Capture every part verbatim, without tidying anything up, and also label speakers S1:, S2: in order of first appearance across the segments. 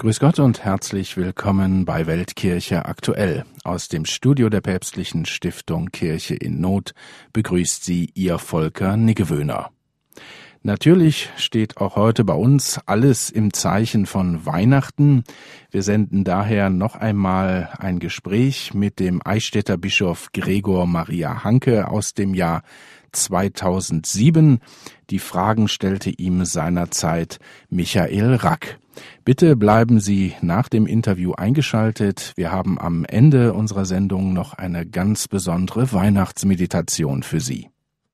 S1: Grüß Gott und herzlich willkommen bei Weltkirche aktuell. Aus dem Studio der Päpstlichen Stiftung Kirche in Not begrüßt Sie Ihr Volker Niggewöhner. Natürlich steht auch heute bei uns alles im Zeichen von Weihnachten. Wir senden daher noch einmal ein Gespräch mit dem Eichstätter Bischof Gregor Maria Hanke aus dem Jahr zweitausendsieben. Die Fragen stellte ihm seinerzeit Michael Rack. Bitte bleiben Sie nach dem Interview eingeschaltet. Wir haben am Ende unserer Sendung noch eine ganz besondere Weihnachtsmeditation für Sie.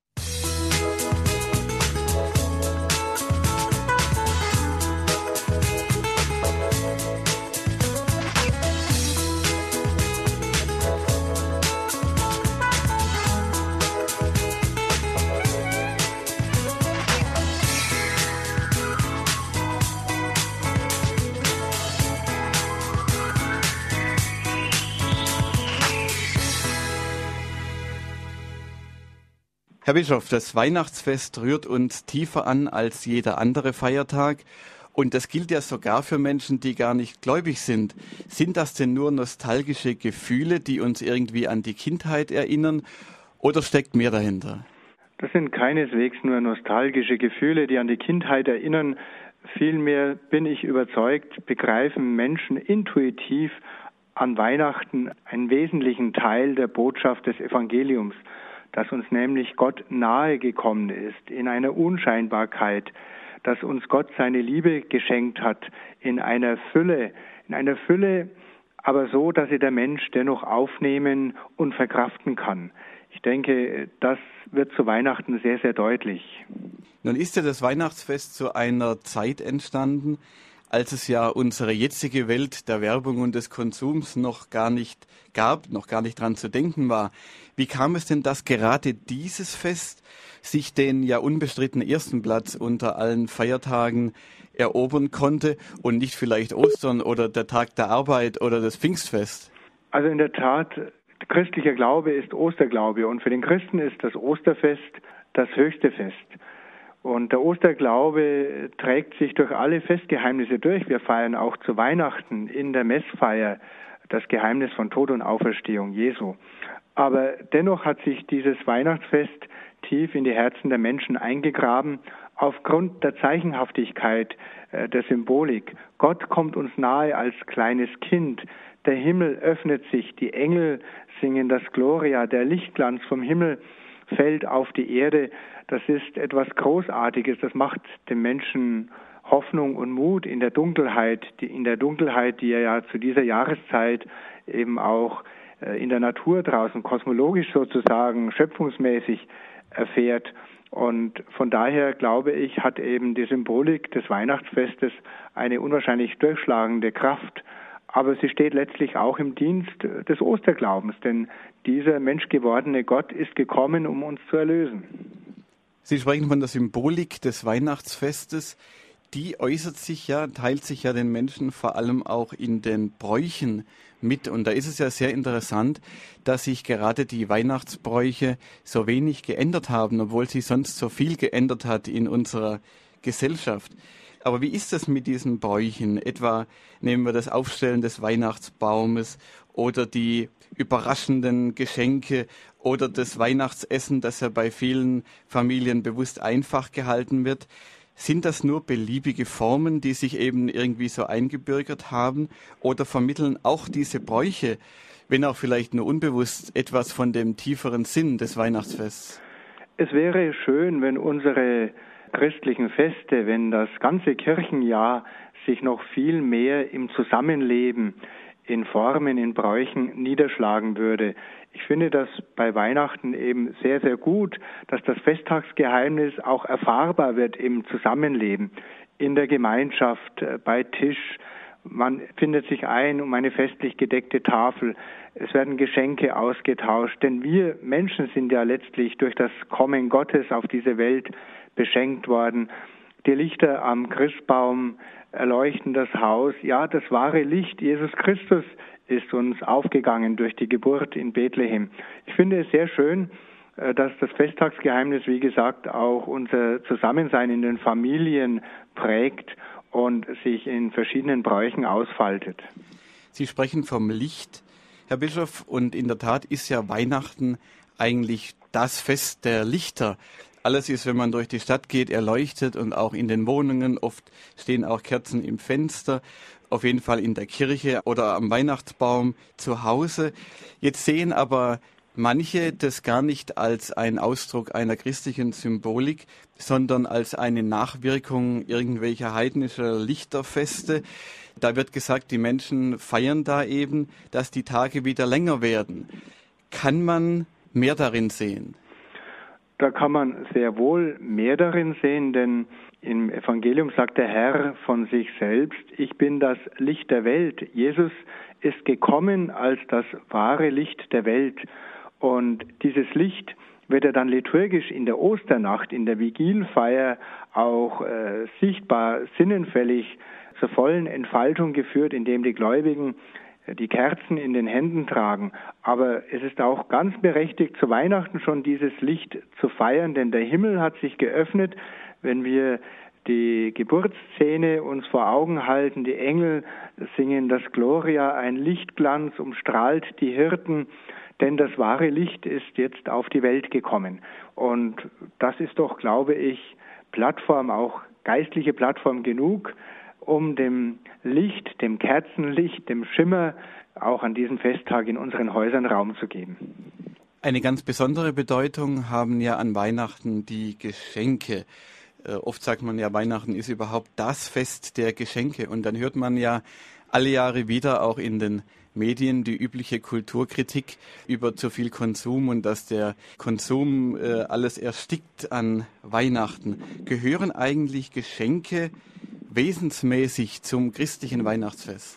S2: Herr Bischof, das Weihnachtsfest rührt uns tiefer an als jeder andere Feiertag. Und das gilt ja sogar für Menschen, die gar nicht gläubig sind. Sind das denn nur nostalgische Gefühle, die uns irgendwie an die Kindheit erinnern? Oder steckt mehr dahinter?
S3: Das sind keineswegs nur nostalgische Gefühle, die an die Kindheit erinnern. Vielmehr bin ich überzeugt, begreifen Menschen intuitiv an Weihnachten einen wesentlichen Teil der Botschaft des Evangeliums, dass uns nämlich Gott nahe gekommen ist in einer Unscheinbarkeit, dass uns Gott seine Liebe geschenkt hat in einer Fülle, in einer Fülle, aber so, dass sie der Mensch dennoch aufnehmen und verkraften kann. Ich denke, das wird zu Weihnachten sehr, sehr deutlich.
S2: Nun ist ja das Weihnachtsfest zu einer Zeit entstanden, als es ja unsere jetzige Welt der Werbung und des Konsums noch gar nicht gab, noch gar nicht dran zu denken war. Wie kam es denn, dass gerade dieses Fest sich den ja unbestritten ersten Platz unter allen Feiertagen erobern konnte und nicht vielleicht Ostern oder der Tag der Arbeit oder das Pfingstfest?
S3: Also in der Tat, christlicher Glaube ist Osterglaube und für den Christen ist das Osterfest das höchste Fest. Und der Osterglaube trägt sich durch alle Festgeheimnisse durch. Wir feiern auch zu Weihnachten in der Messfeier das Geheimnis von Tod und Auferstehung Jesu. Aber dennoch hat sich dieses Weihnachtsfest tief in die Herzen der Menschen eingegraben, aufgrund der Zeichenhaftigkeit äh, der Symbolik. Gott kommt uns nahe als kleines Kind. Der Himmel öffnet sich, die Engel singen das Gloria, der Lichtglanz vom Himmel fällt auf die Erde. Das ist etwas Großartiges, das macht dem Menschen Hoffnung und Mut in der Dunkelheit, die, in der Dunkelheit, die er ja zu dieser Jahreszeit eben auch äh, in der Natur draußen, kosmologisch sozusagen, schöpfungsmäßig erfährt. Und von daher, glaube ich, hat eben die Symbolik des Weihnachtsfestes eine unwahrscheinlich durchschlagende Kraft. Aber sie steht letztlich auch im Dienst des Osterglaubens, denn dieser menschgewordene Gott ist gekommen, um uns zu erlösen.
S2: Sie sprechen von der Symbolik des Weihnachtsfestes. Die äußert sich ja, teilt sich ja den Menschen vor allem auch in den Bräuchen mit. Und da ist es ja sehr interessant, dass sich gerade die Weihnachtsbräuche so wenig geändert haben, obwohl sich sonst so viel geändert hat in unserer Gesellschaft. Aber wie ist das mit diesen Bräuchen? Etwa nehmen wir das Aufstellen des Weihnachtsbaumes oder die überraschenden Geschenke oder das Weihnachtsessen, das ja bei vielen Familien bewusst einfach gehalten wird. Sind das nur beliebige Formen, die sich eben irgendwie so eingebürgert haben, oder vermitteln auch diese Bräuche, wenn auch vielleicht nur unbewusst, etwas von dem tieferen Sinn des Weihnachtsfests?
S3: Es wäre schön, wenn unsere christlichen Feste, wenn das ganze Kirchenjahr sich noch viel mehr im Zusammenleben, in Formen, in Bräuchen niederschlagen würde. Ich finde das bei Weihnachten eben sehr, sehr gut, dass das Festtagsgeheimnis auch erfahrbar wird im Zusammenleben, in der Gemeinschaft, bei Tisch. Man findet sich ein um eine festlich gedeckte Tafel. Es werden Geschenke ausgetauscht, denn wir Menschen sind ja letztlich durch das Kommen Gottes auf diese Welt beschenkt worden. Die Lichter am Christbaum erleuchten das Haus. Ja, das wahre Licht, Jesus Christus, ist uns aufgegangen durch die Geburt in Bethlehem. Ich finde es sehr schön, dass das Festtagsgeheimnis, wie gesagt, auch unser Zusammensein in den Familien prägt und sich in verschiedenen Bräuchen ausfaltet.
S2: Sie sprechen vom Licht, Herr Bischof, und in der Tat ist ja Weihnachten eigentlich das Fest der Lichter. Alles ist, wenn man durch die Stadt geht, erleuchtet und auch in den Wohnungen. Oft stehen auch Kerzen im Fenster, auf jeden Fall in der Kirche oder am Weihnachtsbaum zu Hause. Jetzt sehen aber manche das gar nicht als einen Ausdruck einer christlichen Symbolik, sondern als eine Nachwirkung irgendwelcher heidnischer Lichterfeste. Da wird gesagt, die Menschen feiern da eben, dass die Tage wieder länger werden. Kann man mehr darin sehen?
S3: Da kann man sehr wohl mehr darin sehen, denn im Evangelium sagt der Herr von sich selbst, ich bin das Licht der Welt. Jesus ist gekommen als das wahre Licht der Welt. Und dieses Licht wird er dann liturgisch in der Osternacht, in der Vigilfeier auch äh, sichtbar, sinnenfällig zur vollen Entfaltung geführt, indem die Gläubigen die Kerzen in den Händen tragen. Aber es ist auch ganz berechtigt, zu Weihnachten schon dieses Licht zu feiern, denn der Himmel hat sich geöffnet. Wenn wir die Geburtsszene uns vor Augen halten, die Engel singen das Gloria, ein Lichtglanz umstrahlt die Hirten, denn das wahre Licht ist jetzt auf die Welt gekommen. Und das ist doch, glaube ich, Plattform, auch geistliche Plattform genug, um dem Licht, dem Kerzenlicht, dem Schimmer auch an diesem Festtag in unseren Häusern Raum zu geben.
S2: Eine ganz besondere Bedeutung haben ja an Weihnachten die Geschenke. Äh, oft sagt man ja, Weihnachten ist überhaupt das Fest der Geschenke. Und dann hört man ja alle Jahre wieder auch in den Medien die übliche Kulturkritik über zu viel Konsum und dass der Konsum äh, alles erstickt an Weihnachten. Gehören eigentlich Geschenke wesensmäßig zum christlichen Weihnachtsfest?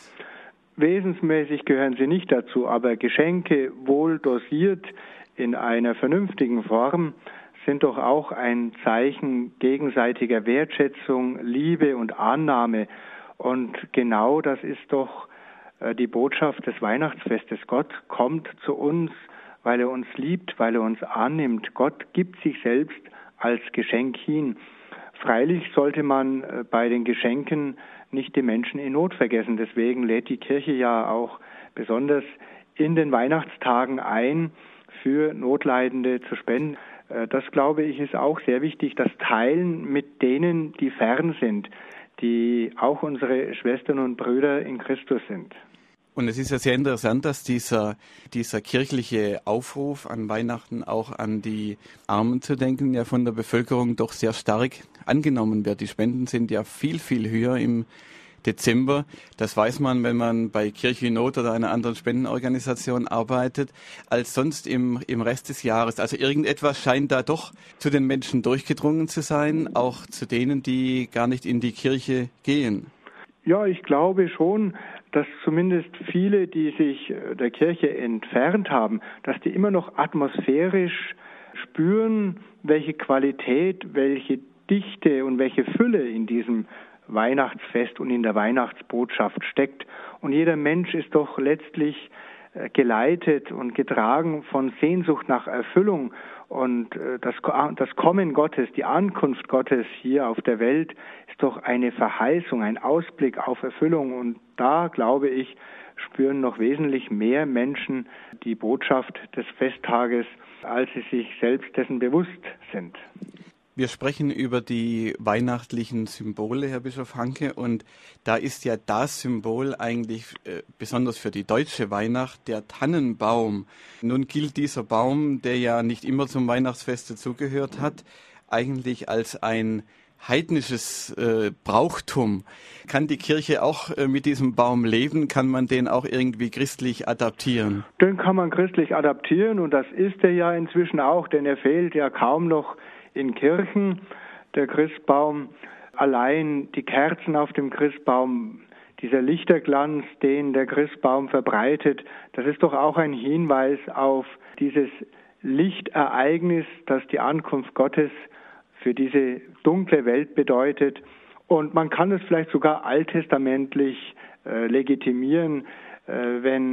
S3: Wesensmäßig gehören sie nicht dazu, aber Geschenke wohl dosiert in einer vernünftigen Form sind doch auch ein Zeichen gegenseitiger Wertschätzung, Liebe und Annahme. Und genau das ist doch die Botschaft des Weihnachtsfestes. Gott kommt zu uns, weil er uns liebt, weil er uns annimmt. Gott gibt sich selbst als Geschenk hin. Freilich sollte man bei den Geschenken nicht die Menschen in Not vergessen. Deswegen lädt die Kirche ja auch besonders in den Weihnachtstagen ein, für Notleidende zu spenden. Das, glaube ich, ist auch sehr wichtig, das Teilen mit denen, die fern sind, die auch unsere Schwestern und Brüder in Christus sind.
S2: Und es ist ja sehr interessant, dass dieser, dieser kirchliche Aufruf an Weihnachten auch an die Armen zu denken, ja von der Bevölkerung doch sehr stark angenommen wird. Die Spenden sind ja viel, viel höher im Dezember. Das weiß man, wenn man bei Kirche in Not oder einer anderen Spendenorganisation arbeitet, als sonst im, im Rest des Jahres. Also irgendetwas scheint da doch zu den Menschen durchgedrungen zu sein, auch zu denen, die gar nicht in die Kirche gehen.
S3: Ja, ich glaube schon, dass zumindest viele, die sich der Kirche entfernt haben, dass die immer noch atmosphärisch spüren, welche Qualität, welche Dichte und welche Fülle in diesem Weihnachtsfest und in der Weihnachtsbotschaft steckt. Und jeder Mensch ist doch letztlich geleitet und getragen von Sehnsucht nach Erfüllung. Und das, das Kommen Gottes, die Ankunft Gottes hier auf der Welt ist doch eine Verheißung, ein Ausblick auf Erfüllung. Und da, glaube ich, spüren noch wesentlich mehr Menschen die Botschaft des Festtages, als sie sich selbst dessen bewusst sind.
S2: Wir sprechen über die weihnachtlichen Symbole, Herr Bischof Hanke, und da ist ja das Symbol eigentlich äh, besonders für die deutsche Weihnacht der Tannenbaum. Nun gilt dieser Baum, der ja nicht immer zum Weihnachtsfest dazugehört hat, eigentlich als ein heidnisches äh, Brauchtum. Kann die Kirche auch äh, mit diesem Baum leben? Kann man den auch irgendwie christlich adaptieren?
S3: Den kann man christlich adaptieren und das ist er ja inzwischen auch, denn er fehlt ja kaum noch in Kirchen, der Christbaum, allein die Kerzen auf dem Christbaum, dieser Lichterglanz, den der Christbaum verbreitet, das ist doch auch ein Hinweis auf dieses Lichtereignis, das die Ankunft Gottes für diese dunkle Welt bedeutet. Und man kann es vielleicht sogar alttestamentlich äh, legitimieren, äh, wenn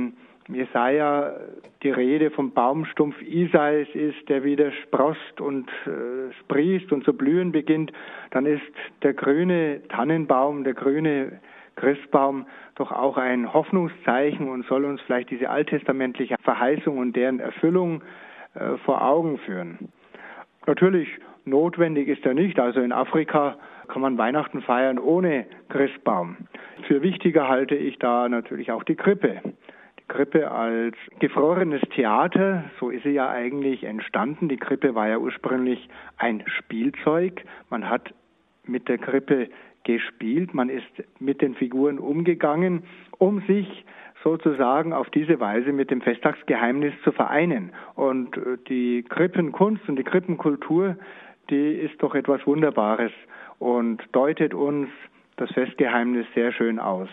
S3: Jesaja die Rede vom Baumstumpf Isais ist, der wieder sproßt und äh, sprießt und zu blühen beginnt, dann ist der grüne Tannenbaum, der grüne Christbaum doch auch ein Hoffnungszeichen und soll uns vielleicht diese alttestamentliche Verheißung und deren Erfüllung äh, vor Augen führen. Natürlich, notwendig ist er nicht. Also in Afrika kann man Weihnachten feiern ohne Christbaum. Für wichtiger halte ich da natürlich auch die Krippe. Die Krippe als gefrorenes Theater, so ist sie ja eigentlich entstanden. Die Krippe war ja ursprünglich ein Spielzeug. Man hat mit der Krippe gespielt, man ist mit den Figuren umgegangen, um sich sozusagen auf diese Weise mit dem Festtagsgeheimnis zu vereinen. Und die Krippenkunst und die Krippenkultur, die ist doch etwas Wunderbares und deutet uns das Festgeheimnis sehr schön aus.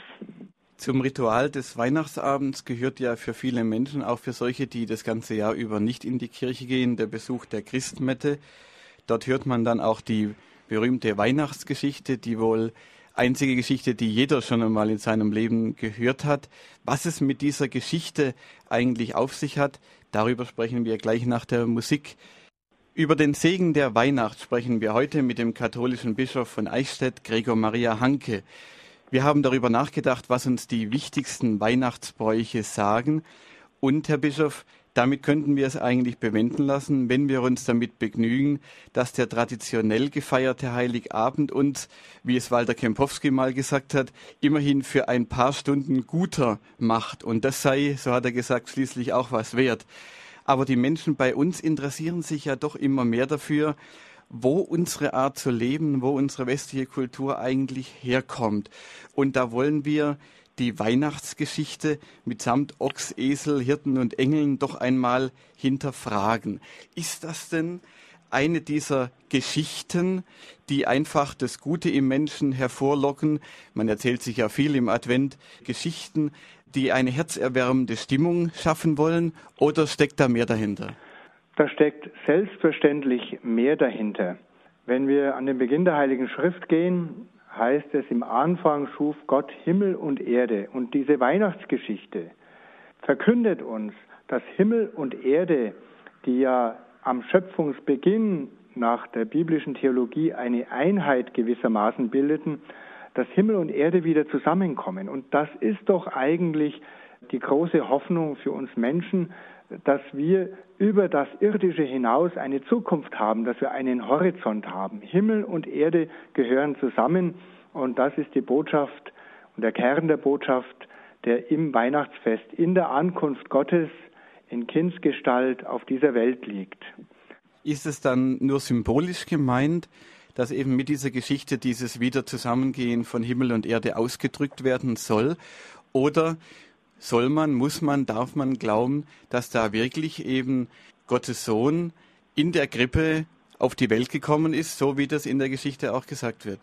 S2: Zum Ritual des Weihnachtsabends gehört ja für viele Menschen, auch für solche, die das ganze Jahr über nicht in die Kirche gehen, der Besuch der Christmette. Dort hört man dann auch die berühmte Weihnachtsgeschichte, die wohl einzige Geschichte, die jeder schon einmal in seinem Leben gehört hat. Was es mit dieser Geschichte eigentlich auf sich hat, darüber sprechen wir gleich nach der Musik. Über den Segen der Weihnacht sprechen wir heute mit dem katholischen Bischof von Eichstätt, Gregor Maria Hanke. Wir haben darüber nachgedacht, was uns die wichtigsten Weihnachtsbräuche sagen. Und, Herr Bischof, damit könnten wir es eigentlich bewenden lassen, wenn wir uns damit begnügen, dass der traditionell gefeierte Heiligabend uns, wie es Walter Kempowski mal gesagt hat, immerhin für ein paar Stunden guter macht. Und das sei, so hat er gesagt, schließlich auch was wert. Aber die Menschen bei uns interessieren sich ja doch immer mehr dafür, wo unsere Art zu leben, wo unsere westliche Kultur eigentlich herkommt. Und da wollen wir die Weihnachtsgeschichte mitsamt Ochs, Esel, Hirten und Engeln doch einmal hinterfragen. Ist das denn eine dieser Geschichten, die einfach das Gute im Menschen hervorlocken? Man erzählt sich ja viel im Advent, Geschichten, die eine herzerwärmende Stimmung schaffen wollen, oder steckt da mehr dahinter?
S3: Da steckt selbstverständlich mehr dahinter. Wenn wir an den Beginn der Heiligen Schrift gehen, heißt es, im Anfang schuf Gott Himmel und Erde. Und diese Weihnachtsgeschichte verkündet uns, dass Himmel und Erde, die ja am Schöpfungsbeginn nach der biblischen Theologie eine Einheit gewissermaßen bildeten, dass Himmel und Erde wieder zusammenkommen. Und das ist doch eigentlich die große Hoffnung für uns Menschen, dass wir über das Irdische hinaus eine Zukunft haben, dass wir einen Horizont haben. Himmel und Erde gehören zusammen und das ist die Botschaft und der Kern der Botschaft, der im Weihnachtsfest, in der Ankunft Gottes in Kindsgestalt auf dieser Welt liegt.
S2: Ist es dann nur symbolisch gemeint, dass eben mit dieser Geschichte dieses Wiederzusammengehen von Himmel und Erde ausgedrückt werden soll? Oder soll man, muss man, darf man glauben, dass da wirklich eben Gottes Sohn in der Krippe auf die Welt gekommen ist, so wie das in der Geschichte auch gesagt wird?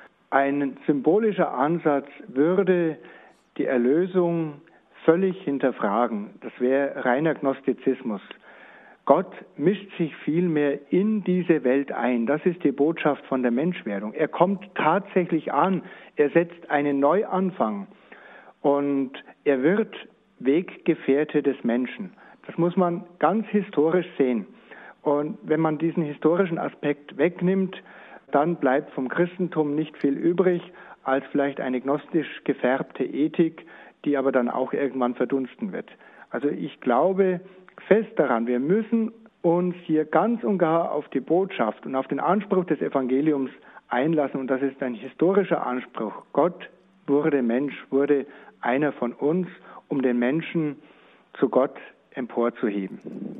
S3: Ein symbolischer Ansatz würde die Erlösung völlig hinterfragen. Das wäre reiner Gnostizismus. Gott mischt sich vielmehr in diese Welt ein. Das ist die Botschaft von der Menschwerdung. Er kommt tatsächlich an. Er setzt einen Neuanfang. Und er wird Weggefährte des Menschen. Das muss man ganz historisch sehen. Und wenn man diesen historischen Aspekt wegnimmt, dann bleibt vom Christentum nicht viel übrig, als vielleicht eine gnostisch gefärbte Ethik, die aber dann auch irgendwann verdunsten wird. Also ich glaube fest daran, wir müssen uns hier ganz und gar auf die Botschaft und auf den Anspruch des Evangeliums einlassen. Und das ist ein historischer Anspruch. Gott wurde Mensch, wurde einer von uns, um den Menschen zu Gott emporzuheben.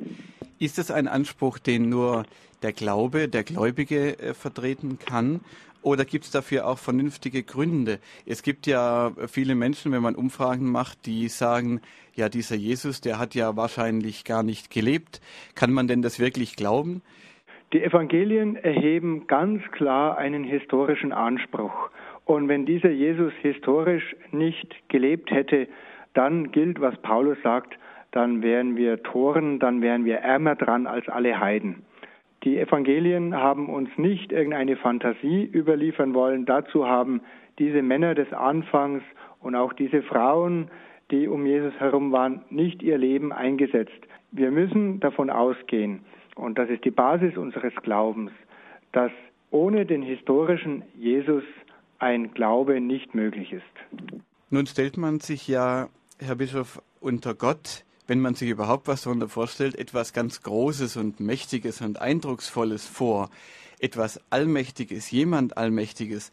S2: Ist es ein Anspruch, den nur der Glaube, der Gläubige äh, vertreten kann? Oder gibt es dafür auch vernünftige Gründe? Es gibt ja viele Menschen, wenn man Umfragen macht, die sagen, ja, dieser Jesus, der hat ja wahrscheinlich gar nicht gelebt. Kann man denn das wirklich glauben?
S3: Die Evangelien erheben ganz klar einen historischen Anspruch. Und wenn dieser Jesus historisch nicht gelebt hätte, dann gilt, was Paulus sagt, dann wären wir Toren, dann wären wir ärmer dran als alle Heiden. Die Evangelien haben uns nicht irgendeine Fantasie überliefern wollen. Dazu haben diese Männer des Anfangs und auch diese Frauen, die um Jesus herum waren, nicht ihr Leben eingesetzt. Wir müssen davon ausgehen, und das ist die Basis unseres Glaubens, dass ohne den historischen Jesus ein Glaube nicht möglich ist.
S2: Nun stellt man sich ja, Herr Bischof, unter Gott, wenn man sich überhaupt was darunter vorstellt, etwas ganz Großes und Mächtiges und Eindrucksvolles vor. Etwas Allmächtiges, jemand Allmächtiges.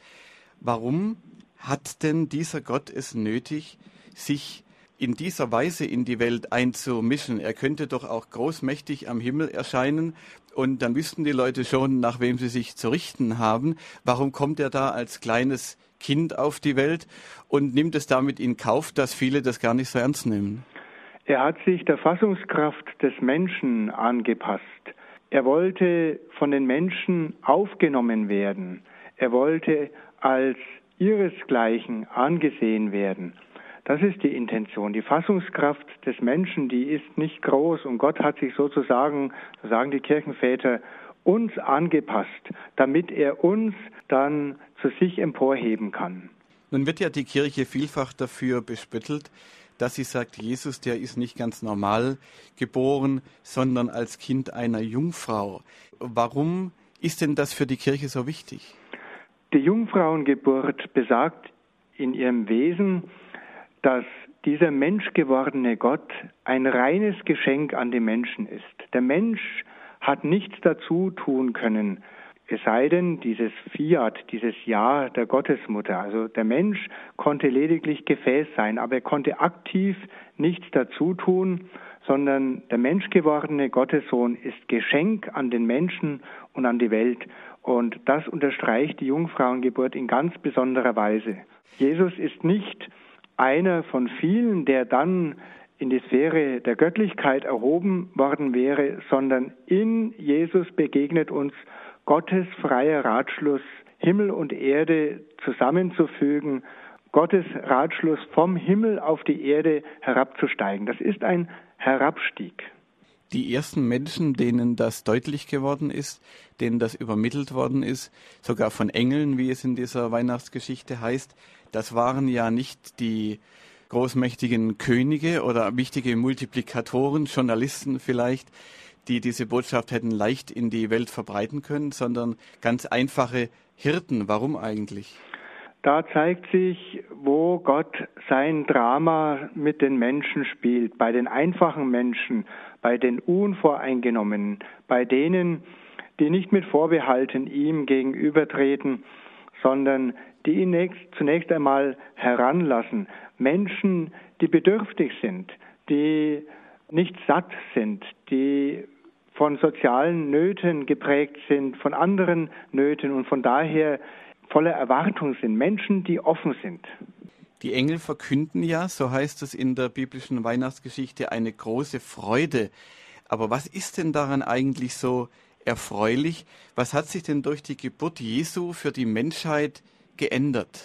S2: Warum hat denn dieser Gott es nötig, sich in dieser Weise in die Welt einzumischen? Er könnte doch auch großmächtig am Himmel erscheinen und dann wüssten die Leute schon, nach wem sie sich zu richten haben. Warum kommt er da als kleines Kind auf die Welt und nimmt es damit in Kauf, dass viele das gar nicht so ernst nehmen?
S3: Er hat sich der Fassungskraft des Menschen angepasst. Er wollte von den Menschen aufgenommen werden. Er wollte als ihresgleichen angesehen werden. Das ist die Intention. Die Fassungskraft des Menschen, die ist nicht groß und Gott hat sich sozusagen, so sagen die Kirchenväter, uns angepasst, damit er uns dann zu sich emporheben kann.
S2: Nun wird ja die Kirche vielfach dafür bespöttelt, dass sie sagt, Jesus, der ist nicht ganz normal geboren, sondern als Kind einer Jungfrau. Warum ist denn das für die Kirche so wichtig?
S3: Die Jungfrauengeburt besagt in ihrem Wesen, dass dieser menschgewordene Gott ein reines Geschenk an den Menschen ist. Der Mensch hat nichts dazu tun können, es sei denn dieses Fiat, dieses Ja der Gottesmutter. Also der Mensch konnte lediglich Gefäß sein, aber er konnte aktiv nichts dazu tun, sondern der menschgewordene Gottessohn ist Geschenk an den Menschen und an die Welt. Und das unterstreicht die Jungfrauengeburt in ganz besonderer Weise. Jesus ist nicht einer von vielen, der dann in die Sphäre der Göttlichkeit erhoben worden wäre, sondern in Jesus begegnet uns Gottes freier Ratschluss, Himmel und Erde zusammenzufügen, Gottes Ratschluss vom Himmel auf die Erde herabzusteigen. Das ist ein Herabstieg.
S2: Die ersten Menschen, denen das deutlich geworden ist, denen das übermittelt worden ist, sogar von Engeln, wie es in dieser Weihnachtsgeschichte heißt, das waren ja nicht die großmächtigen Könige oder wichtige Multiplikatoren, Journalisten vielleicht, die diese Botschaft hätten leicht in die Welt verbreiten können, sondern ganz einfache Hirten. Warum eigentlich?
S3: Da zeigt sich, wo Gott sein Drama mit den Menschen spielt, bei den einfachen Menschen, bei den Unvoreingenommenen, bei denen, die nicht mit Vorbehalten ihm gegenübertreten, sondern die ihn zunächst einmal heranlassen. Menschen, die bedürftig sind, die nicht satt sind, die von sozialen Nöten geprägt sind, von anderen Nöten und von daher voller Erwartung sind. Menschen, die offen sind.
S2: Die Engel verkünden ja, so heißt es in der biblischen Weihnachtsgeschichte, eine große Freude. Aber was ist denn daran eigentlich so erfreulich? Was hat sich denn durch die Geburt Jesu für die Menschheit geändert?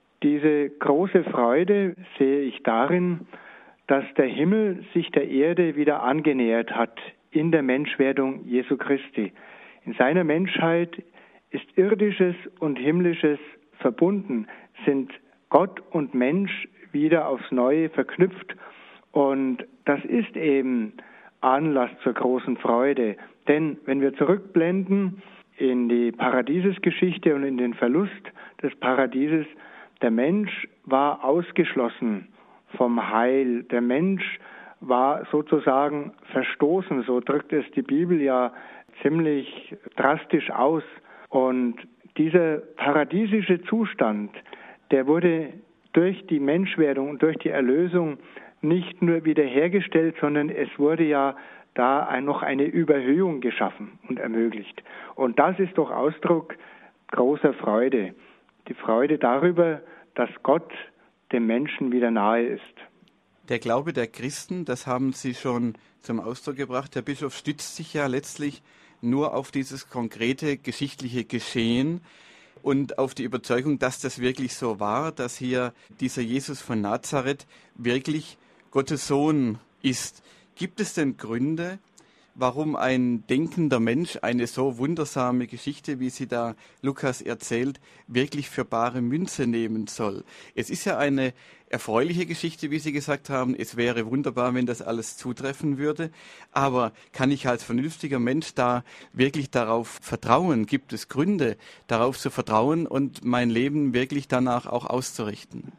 S3: Diese große Freude sehe ich darin, dass der Himmel sich der Erde wieder angenähert hat in der Menschwerdung Jesu Christi. In seiner Menschheit ist Irdisches und Himmlisches verbunden, sind Gott und Mensch wieder aufs Neue verknüpft. Und das ist eben Anlass zur großen Freude. Denn wenn wir zurückblenden in die Paradiesesgeschichte und in den Verlust des Paradieses, der Mensch war ausgeschlossen vom Heil. Der Mensch war sozusagen verstoßen, so drückt es die Bibel ja ziemlich drastisch aus. Und dieser paradiesische Zustand, der wurde durch die Menschwerdung und durch die Erlösung nicht nur wiederhergestellt, sondern es wurde ja da noch eine Überhöhung geschaffen und ermöglicht. Und das ist doch Ausdruck großer Freude. Die Freude darüber, dass Gott dem Menschen wieder nahe ist.
S2: Der Glaube der Christen, das haben Sie schon zum Ausdruck gebracht, Herr Bischof, stützt sich ja letztlich nur auf dieses konkrete geschichtliche Geschehen und auf die Überzeugung, dass das wirklich so war, dass hier dieser Jesus von Nazareth wirklich Gottes Sohn ist. Gibt es denn Gründe, warum ein denkender Mensch eine so wundersame Geschichte, wie sie da Lukas erzählt, wirklich für bare Münze nehmen soll. Es ist ja eine erfreuliche Geschichte, wie Sie gesagt haben. Es wäre wunderbar, wenn das alles zutreffen würde. Aber kann ich als vernünftiger Mensch da wirklich darauf vertrauen? Gibt es Gründe, darauf zu vertrauen und mein Leben wirklich danach auch auszurichten?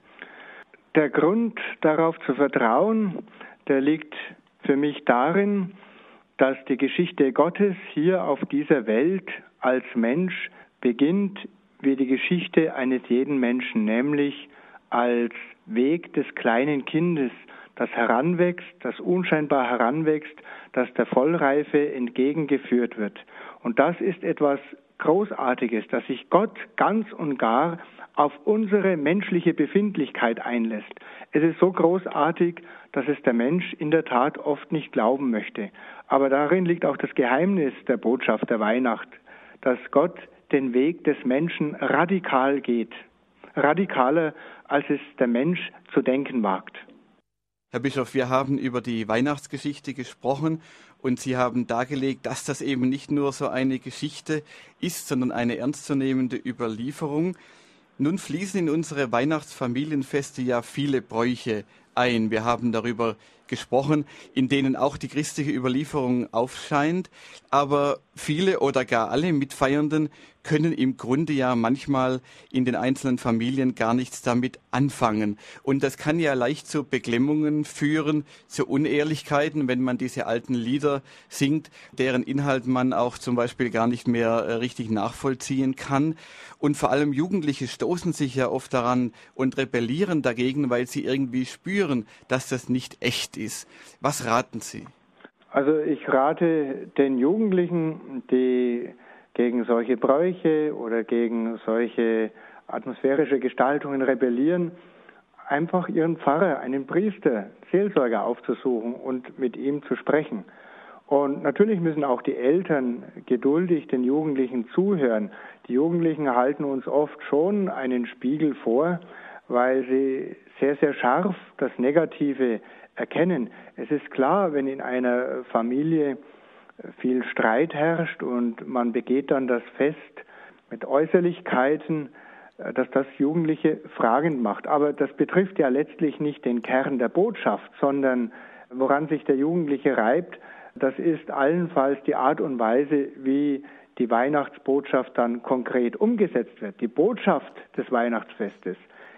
S3: Der Grund, darauf zu vertrauen, der liegt für mich darin, dass die Geschichte Gottes hier auf dieser Welt als Mensch beginnt wie die Geschichte eines jeden Menschen, nämlich als Weg des kleinen Kindes, das heranwächst, das unscheinbar heranwächst, das der Vollreife entgegengeführt wird. Und das ist etwas Großartiges, dass sich Gott ganz und gar auf unsere menschliche Befindlichkeit einlässt. Es ist so großartig, dass es der Mensch in der Tat oft nicht glauben möchte. Aber darin liegt auch das Geheimnis der Botschaft der Weihnacht, dass Gott den Weg des Menschen radikal geht. Radikaler, als es der Mensch zu denken wagt.
S2: Herr Bischof, wir haben über die Weihnachtsgeschichte gesprochen und Sie haben dargelegt, dass das eben nicht nur so eine Geschichte ist, sondern eine ernstzunehmende Überlieferung. Nun fließen in unsere Weihnachtsfamilienfeste ja viele Bräuche ein. Wir haben darüber gesprochen, in denen auch die christliche Überlieferung aufscheint. Aber viele oder gar alle Mitfeiernden können im Grunde ja manchmal in den einzelnen Familien gar nichts damit anfangen. Und das kann ja leicht zu Beklemmungen führen, zu Unehrlichkeiten, wenn man diese alten Lieder singt, deren Inhalt man auch zum Beispiel gar nicht mehr richtig nachvollziehen kann. Und vor allem Jugendliche stoßen sich ja oft daran und rebellieren dagegen, weil sie irgendwie spüren, dass das nicht echt ist. Was raten Sie?
S3: Also ich rate den Jugendlichen, die gegen solche Bräuche oder gegen solche atmosphärische Gestaltungen rebellieren, einfach ihren Pfarrer, einen Priester, Seelsorger aufzusuchen und mit ihm zu sprechen. Und natürlich müssen auch die Eltern geduldig den Jugendlichen zuhören. Die Jugendlichen halten uns oft schon einen Spiegel vor, weil sie sehr, sehr scharf das Negative erkennen. Es ist klar, wenn in einer Familie viel Streit herrscht und man begeht dann das Fest mit Äußerlichkeiten, dass das Jugendliche fragend macht. Aber das betrifft ja letztlich nicht den Kern der Botschaft, sondern woran sich der Jugendliche reibt, das ist allenfalls die Art und Weise, wie die Weihnachtsbotschaft dann konkret umgesetzt wird. Die Botschaft des Weihnachtsfestes,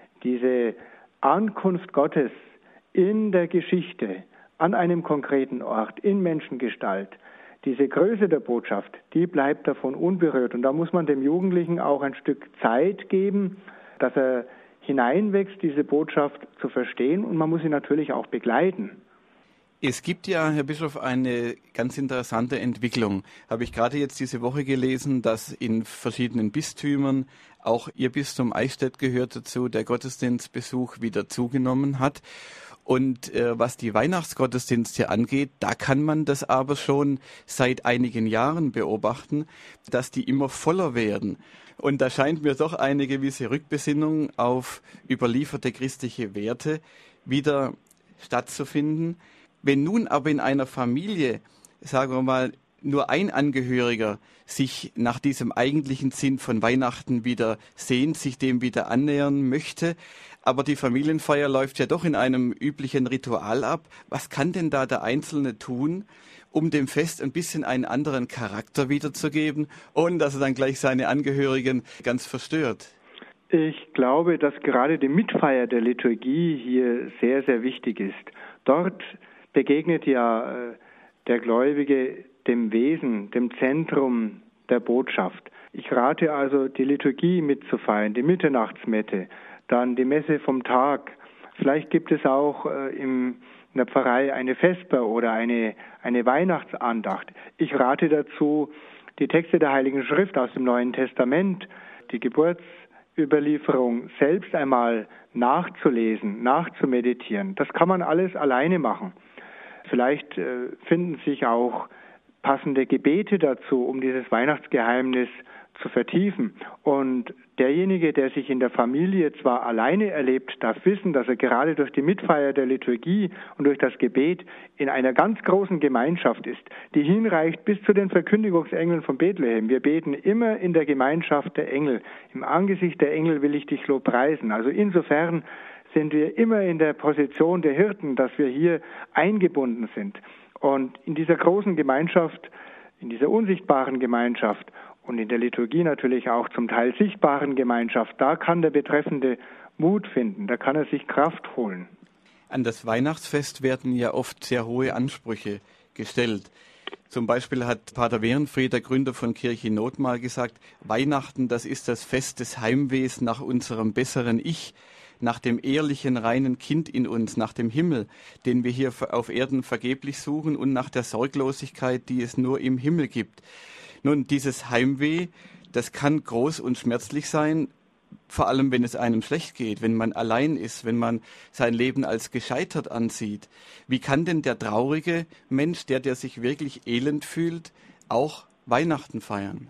S3: diese Ankunft Gottes in der Geschichte, an einem konkreten Ort, in Menschengestalt, diese Größe der Botschaft, die bleibt davon unberührt. Und da muss man dem Jugendlichen auch ein Stück Zeit geben, dass er hineinwächst, diese Botschaft zu verstehen. Und man muss ihn natürlich auch begleiten.
S2: Es gibt ja, Herr Bischof, eine ganz interessante Entwicklung. Habe ich gerade jetzt diese Woche gelesen, dass in verschiedenen Bistümern, auch Ihr Bistum Eichstätt gehört dazu, der Gottesdienstbesuch wieder zugenommen hat. Und äh, was die Weihnachtsgottesdienste angeht, da kann man das aber schon seit einigen Jahren beobachten, dass die immer voller werden. Und da scheint mir doch eine gewisse Rückbesinnung auf überlieferte christliche Werte wieder stattzufinden. Wenn nun aber in einer Familie, sagen wir mal, nur ein Angehöriger sich nach diesem eigentlichen Sinn von Weihnachten wieder sehnt, sich dem wieder annähern möchte, aber die Familienfeier läuft ja doch in einem üblichen Ritual ab. Was kann denn da der Einzelne tun, um dem Fest ein bisschen einen anderen Charakter wiederzugeben, ohne dass er dann gleich seine Angehörigen ganz verstört?
S3: Ich glaube, dass gerade die Mitfeier der Liturgie hier sehr, sehr wichtig ist. Dort begegnet ja äh, der Gläubige dem Wesen, dem Zentrum der Botschaft. Ich rate also, die Liturgie mitzufeiern, die Mitternachtsmette, dann die Messe vom Tag. Vielleicht gibt es auch äh, im, in der Pfarrei eine Vesper oder eine, eine Weihnachtsandacht. Ich rate dazu, die Texte der Heiligen Schrift aus dem Neuen Testament, die Geburtsüberlieferung selbst einmal nachzulesen, nachzumeditieren. Das kann man alles alleine machen. Vielleicht äh, finden sich auch passende Gebete dazu, um dieses Weihnachtsgeheimnis zu vertiefen. Und derjenige, der sich in der Familie zwar alleine erlebt, darf wissen, dass er gerade durch die Mitfeier der Liturgie und durch das Gebet in einer ganz großen Gemeinschaft ist, die hinreicht bis zu den Verkündigungsengeln von Bethlehem. Wir beten immer in der Gemeinschaft der Engel. Im Angesicht der Engel will ich dich lobpreisen. Also insofern sind wir immer in der Position der Hirten, dass wir hier eingebunden sind. Und in dieser großen Gemeinschaft, in dieser unsichtbaren Gemeinschaft und in der Liturgie natürlich auch zum Teil sichtbaren Gemeinschaft, da kann der Betreffende Mut finden, da kann er sich Kraft holen.
S2: An das Weihnachtsfest werden ja oft sehr hohe Ansprüche gestellt. Zum Beispiel hat Pater Werenfried, der Gründer von Kirche in Not, mal gesagt, Weihnachten, das ist das Fest des Heimwehs nach unserem besseren Ich, nach dem ehrlichen, reinen Kind in uns, nach dem Himmel, den wir hier auf Erden vergeblich suchen und nach der Sorglosigkeit, die es nur im Himmel gibt. Nun, dieses Heimweh, das kann groß und schmerzlich sein, vor allem wenn es einem schlecht geht, wenn man allein ist, wenn man sein Leben als gescheitert ansieht. Wie kann denn der traurige Mensch, der, der sich wirklich elend fühlt, auch Weihnachten feiern?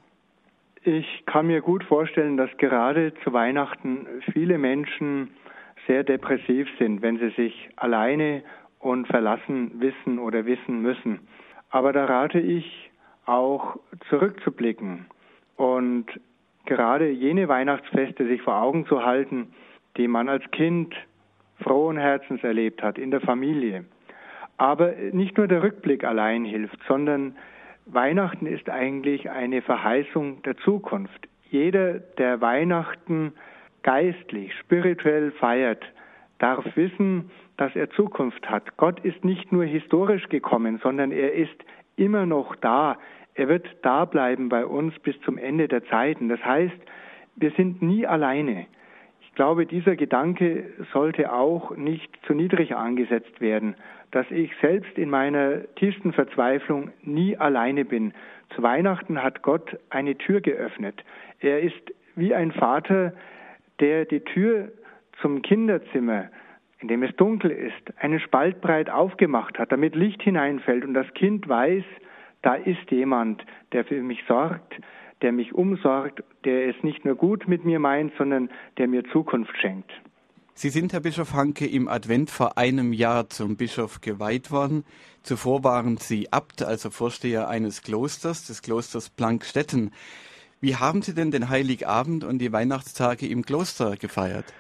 S3: Ich kann mir gut vorstellen, dass gerade zu Weihnachten viele Menschen sehr depressiv sind, wenn sie sich alleine und verlassen wissen oder wissen müssen. Aber da rate ich auch zurückzublicken und gerade jene Weihnachtsfeste sich vor Augen zu halten, die man als Kind frohen Herzens erlebt hat in der Familie. Aber nicht nur der Rückblick allein hilft, sondern Weihnachten ist eigentlich eine Verheißung der Zukunft. Jeder, der Weihnachten geistlich, spirituell feiert, darf wissen, dass er Zukunft hat. Gott ist nicht nur historisch gekommen, sondern er ist immer noch da. Er wird da bleiben bei uns bis zum Ende der Zeiten. Das heißt, wir sind nie alleine. Ich glaube, dieser Gedanke sollte auch nicht zu niedrig angesetzt werden, dass ich selbst in meiner tiefsten Verzweiflung nie alleine bin. Zu Weihnachten hat Gott eine Tür geöffnet. Er ist wie ein Vater, der die Tür zum Kinderzimmer, in dem es dunkel ist, einen Spalt breit aufgemacht hat, damit Licht hineinfällt und das Kind weiß, da ist jemand, der für mich sorgt, der mich umsorgt, der es nicht nur gut mit mir meint, sondern der mir Zukunft schenkt.
S2: Sie sind, Herr Bischof Hanke, im Advent vor einem Jahr zum Bischof geweiht worden. Zuvor waren Sie Abt, also Vorsteher eines Klosters, des Klosters Plankstetten. Wie haben Sie denn den Heiligabend und die Weihnachtstage im Kloster gefeiert?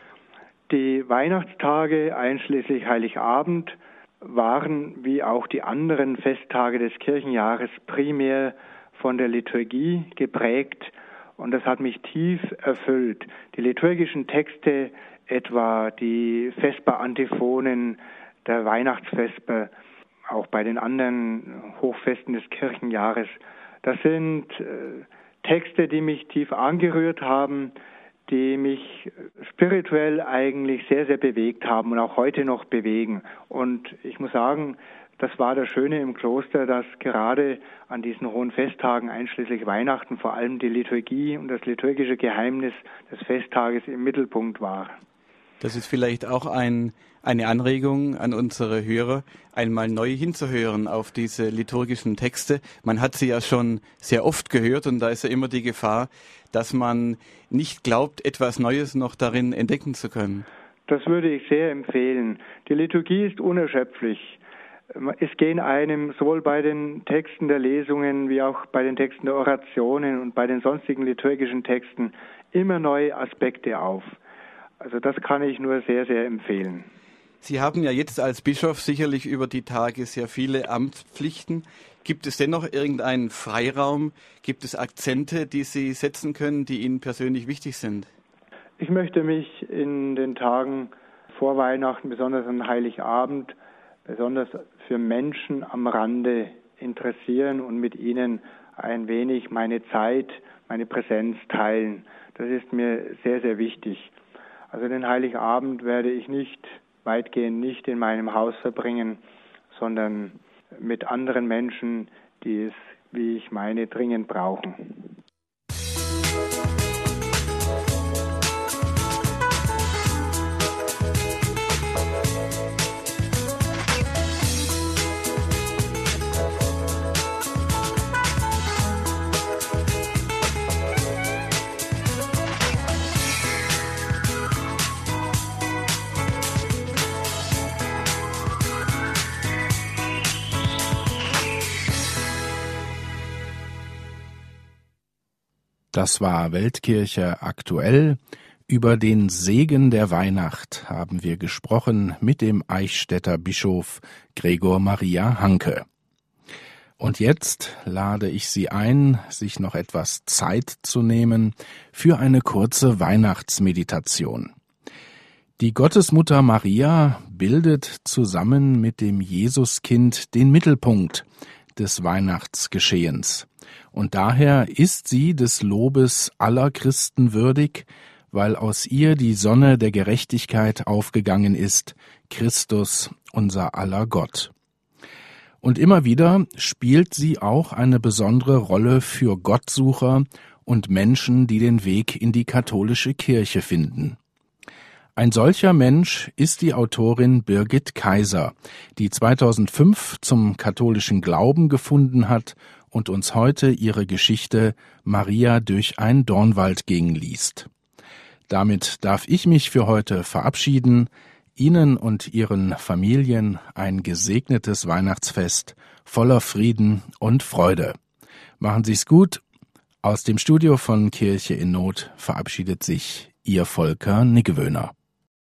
S3: Die Weihnachtstage einschließlich Heiligabend waren, wie auch die anderen Festtage des Kirchenjahres, primär von der Liturgie geprägt und das hat mich tief erfüllt. Die liturgischen Texte, etwa die Vesper-Antiphonen der Weihnachtsvesper, auch bei den anderen Hochfesten des Kirchenjahres, das sind äh, Texte, die mich tief angerührt haben, die mich spirituell eigentlich sehr, sehr bewegt haben und auch heute noch bewegen. Und ich muss sagen, das war das Schöne im Kloster, dass gerade an diesen hohen Festtagen, einschließlich Weihnachten, vor allem die Liturgie und das liturgische Geheimnis des Festtages im Mittelpunkt war.
S2: Das ist vielleicht auch ein, eine Anregung an unsere Hörer, einmal neu hinzuhören auf diese liturgischen Texte. Man hat sie ja schon sehr oft gehört und da ist ja immer die Gefahr, dass man nicht glaubt, etwas Neues noch darin entdecken zu können.
S3: Das würde ich sehr empfehlen. Die Liturgie ist unerschöpflich. Es gehen einem sowohl bei den Texten der Lesungen wie auch bei den Texten der Orationen und bei den sonstigen liturgischen Texten immer neue Aspekte auf. Also das kann ich nur sehr, sehr empfehlen.
S2: Sie haben ja jetzt als Bischof sicherlich über die Tage sehr viele Amtspflichten. Gibt es dennoch irgendeinen Freiraum? Gibt es Akzente, die Sie setzen können, die Ihnen persönlich wichtig sind?
S3: Ich möchte mich in den Tagen vor Weihnachten, besonders an Heiligabend, besonders für Menschen am Rande interessieren und mit ihnen ein wenig meine Zeit, meine Präsenz teilen. Das ist mir sehr, sehr wichtig. Also den Heiligabend werde ich nicht, weitgehend nicht in meinem Haus verbringen, sondern mit anderen Menschen, die es, wie ich meine, dringend brauchen.
S1: Das war Weltkirche aktuell. Über den Segen der Weihnacht haben wir gesprochen mit dem Eichstätter Bischof Gregor Maria Hanke. Und jetzt lade ich Sie ein, sich noch etwas Zeit zu nehmen für eine kurze Weihnachtsmeditation. Die Gottesmutter Maria bildet zusammen mit dem Jesuskind den Mittelpunkt des Weihnachtsgeschehens. Und daher ist sie des Lobes aller Christen würdig, weil aus ihr die Sonne der Gerechtigkeit aufgegangen ist, Christus, unser aller Gott. Und immer wieder spielt sie auch eine besondere Rolle für Gottsucher und Menschen, die den Weg in die katholische Kirche finden. Ein solcher Mensch ist die Autorin Birgit Kaiser, die zweitausendfünf zum katholischen Glauben gefunden hat und uns heute ihre Geschichte Maria durch ein Dornwald ging liest. Damit darf ich mich für heute verabschieden. Ihnen und Ihren Familien ein gesegnetes Weihnachtsfest voller Frieden und Freude. Machen Sie's gut. Aus dem Studio von Kirche in Not verabschiedet sich Ihr Volker Niggewöhner.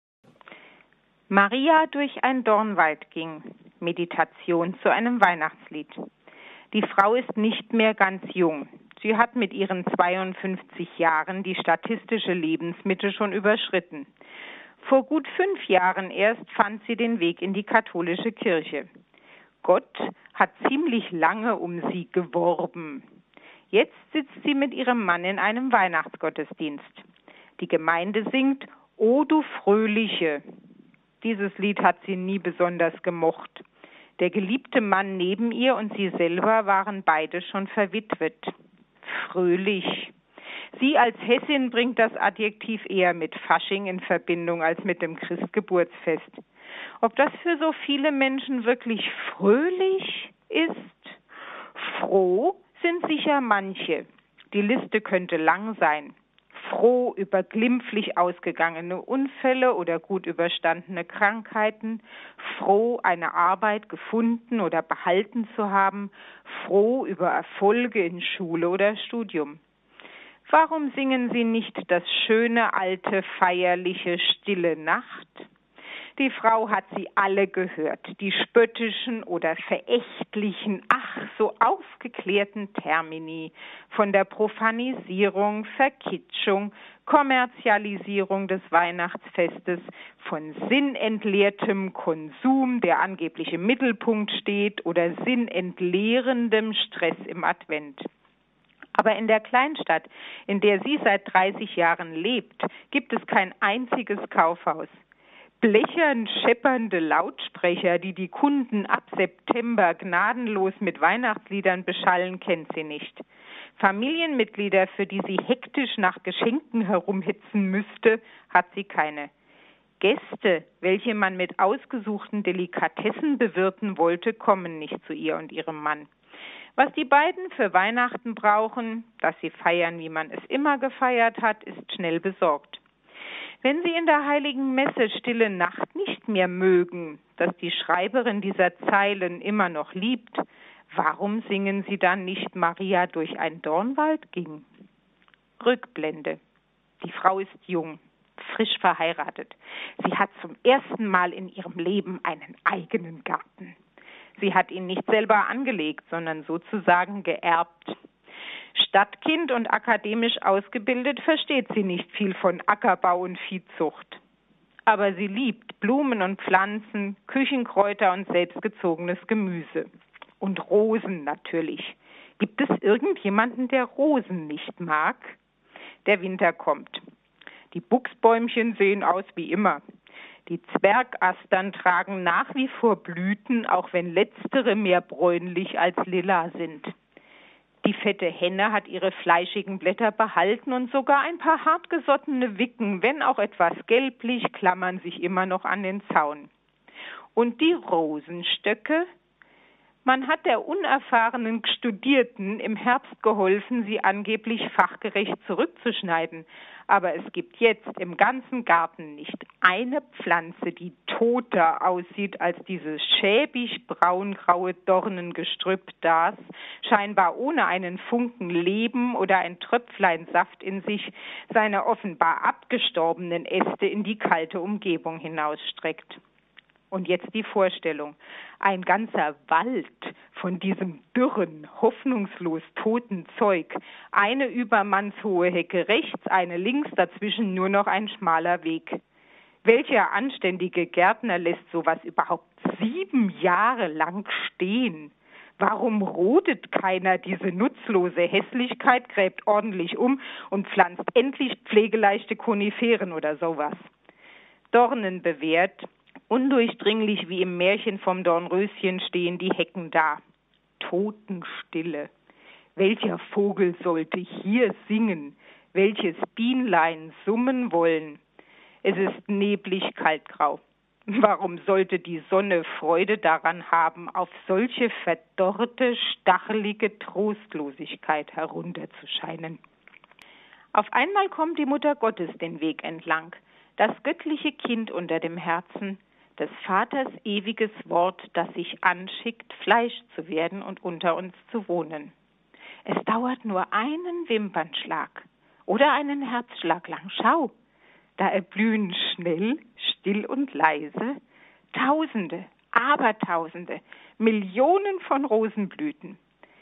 S4: Maria durch ein Dornwald ging. Meditation zu einem Weihnachtslied. Die Frau ist nicht mehr ganz jung. Sie hat mit ihren zweiundfünfzig Jahren die statistische Lebensmitte schon überschritten. Vor gut fünf Jahren erst fand sie den Weg in die katholische Kirche. Gott hat ziemlich lange um sie geworben. Jetzt sitzt sie mit ihrem Mann in einem Weihnachtsgottesdienst. Die Gemeinde singt »O du Fröhliche«. Dieses Lied hat sie nie besonders gemocht. Der geliebte Mann neben ihr und sie selber waren beide schon verwitwet. Fröhlich. Sie als Hessin bringt das Adjektiv eher mit Fasching in Verbindung als mit dem Christgeburtsfest. Ob das für so viele Menschen wirklich fröhlich ist? Froh sind sicher manche. Die Liste könnte lang sein. Froh über glimpflich ausgegangene Unfälle oder gut überstandene Krankheiten, froh, eine Arbeit gefunden oder behalten zu haben, froh über Erfolge in Schule oder Studium. Warum singen sie nicht das schöne, alte, feierliche, stille Nacht? Die Frau hat sie alle gehört, die spöttischen oder verächtlichen, ach so aufgeklärten Termini von der Profanisierung, Verkitschung, Kommerzialisierung des Weihnachtsfestes, von sinnentleertem Konsum, der angeblich im Mittelpunkt steht, oder sinnentleerendem Stress im Advent. Aber in der Kleinstadt, in der sie seit dreißig Jahren lebt, gibt es kein einziges Kaufhaus. Blechern scheppernde Lautsprecher, die die Kunden ab September gnadenlos mit Weihnachtsliedern beschallen, kennt sie nicht. Familienmitglieder, für die sie hektisch nach Geschenken herumhetzen müsste, hat sie keine. Gäste, welche man mit ausgesuchten Delikatessen bewirten wollte, kommen nicht zu ihr und ihrem Mann. Was die beiden für Weihnachten brauchen, dass sie feiern, wie man es immer gefeiert hat, ist schnell besorgt. Wenn Sie in der heiligen Messe Stille Nacht nicht mehr mögen, dass die Schreiberin dieser Zeilen immer noch liebt, warum singen Sie dann nicht Maria durch ein Dornwald ging? Rückblende. Die Frau ist jung, frisch verheiratet. Sie hat zum ersten Mal in ihrem Leben einen eigenen Garten. Sie hat ihn nicht selber angelegt, sondern sozusagen geerbt. Stadtkind und akademisch ausgebildet versteht sie nicht viel von Ackerbau und Viehzucht. Aber sie liebt Blumen und Pflanzen, Küchenkräuter und selbstgezogenes Gemüse. Und Rosen natürlich. Gibt es irgendjemanden, der Rosen nicht mag? Der Winter kommt. Die Buchsbäumchen sehen aus wie immer. Die Zwergastern tragen nach wie vor Blüten, auch wenn letztere mehr bräunlich als lila sind. Die fette Henne hat ihre fleischigen Blätter behalten und sogar ein paar hartgesottene Wicken, wenn auch etwas gelblich, klammern sich immer noch an den Zaun. Und die Rosenstöcke? Man hat der unerfahrenen Studierten im Herbst geholfen, sie angeblich fachgerecht zurückzuschneiden. Aber es gibt jetzt im ganzen Garten nicht eine Pflanze, die toter aussieht als dieses schäbig braungraue Dornengestrüpp, das, scheinbar ohne einen Funken Leben oder ein Tröpflein Saft in sich, seine offenbar abgestorbenen Äste in die kalte Umgebung hinausstreckt. Und jetzt die Vorstellung, ein ganzer Wald von diesem dürren, hoffnungslos toten Zeug, eine übermannshohe Hecke rechts, eine links, dazwischen nur noch ein schmaler Weg. Welcher anständige Gärtner lässt sowas überhaupt sieben Jahre lang stehen? Warum rodet keiner diese nutzlose Hässlichkeit, gräbt ordentlich um und pflanzt endlich pflegeleichte Koniferen oder sowas? Dornen bewährt, undurchdringlich wie im Märchen vom Dornröschen stehen die Hecken da. Totenstille. Welcher Vogel sollte hier singen? Welches Bienlein summen wollen? Es ist neblig kaltgrau. Warum sollte die Sonne Freude daran haben, auf solche verdorrte, stachelige Trostlosigkeit herunterzuscheinen? Auf einmal kommt die Mutter Gottes den Weg entlang, das göttliche Kind unter dem Herzen, des Vaters ewiges Wort, das sich anschickt, Fleisch zu werden und unter uns zu wohnen. Es dauert nur einen Wimpernschlag oder einen Herzschlag lang. Schau, da erblühen schnell, still und leise Tausende, Abertausende, Millionen von Rosenblüten.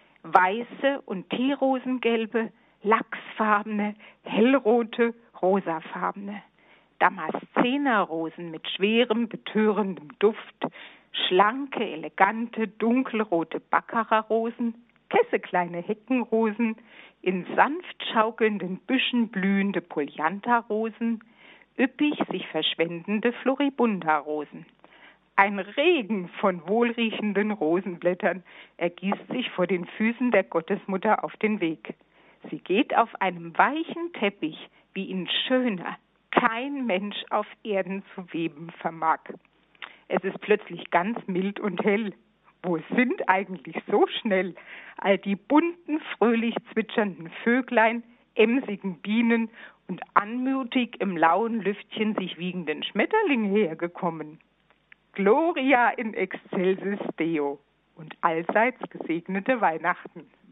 S4: Weiße und teerosengelbe, lachsfarbene, hellrote, rosafarbene. Damaszenerrosen mit schwerem, betörendem Duft, schlanke, elegante, dunkelrote Baccarat-Rosen, kessekleine Heckenrosen, in sanft schaukelnden Büschen blühende Polyantha-Rosen, üppig sich verschwendende Floribunda-Rosen. Ein Regen von wohlriechenden Rosenblättern ergießt sich vor den Füßen der Gottesmutter auf den Weg. Sie geht auf einem weichen Teppich, wie ihn schöner kein Mensch auf Erden zu weben vermag. Es ist plötzlich ganz mild und hell. Wo sind eigentlich so schnell all die bunten, fröhlich zwitschernden Vöglein, emsigen Bienen und anmutig im lauen Lüftchen sich wiegenden Schmetterlinge hergekommen? Gloria in excelsis Deo und allseits gesegnete Weihnachten.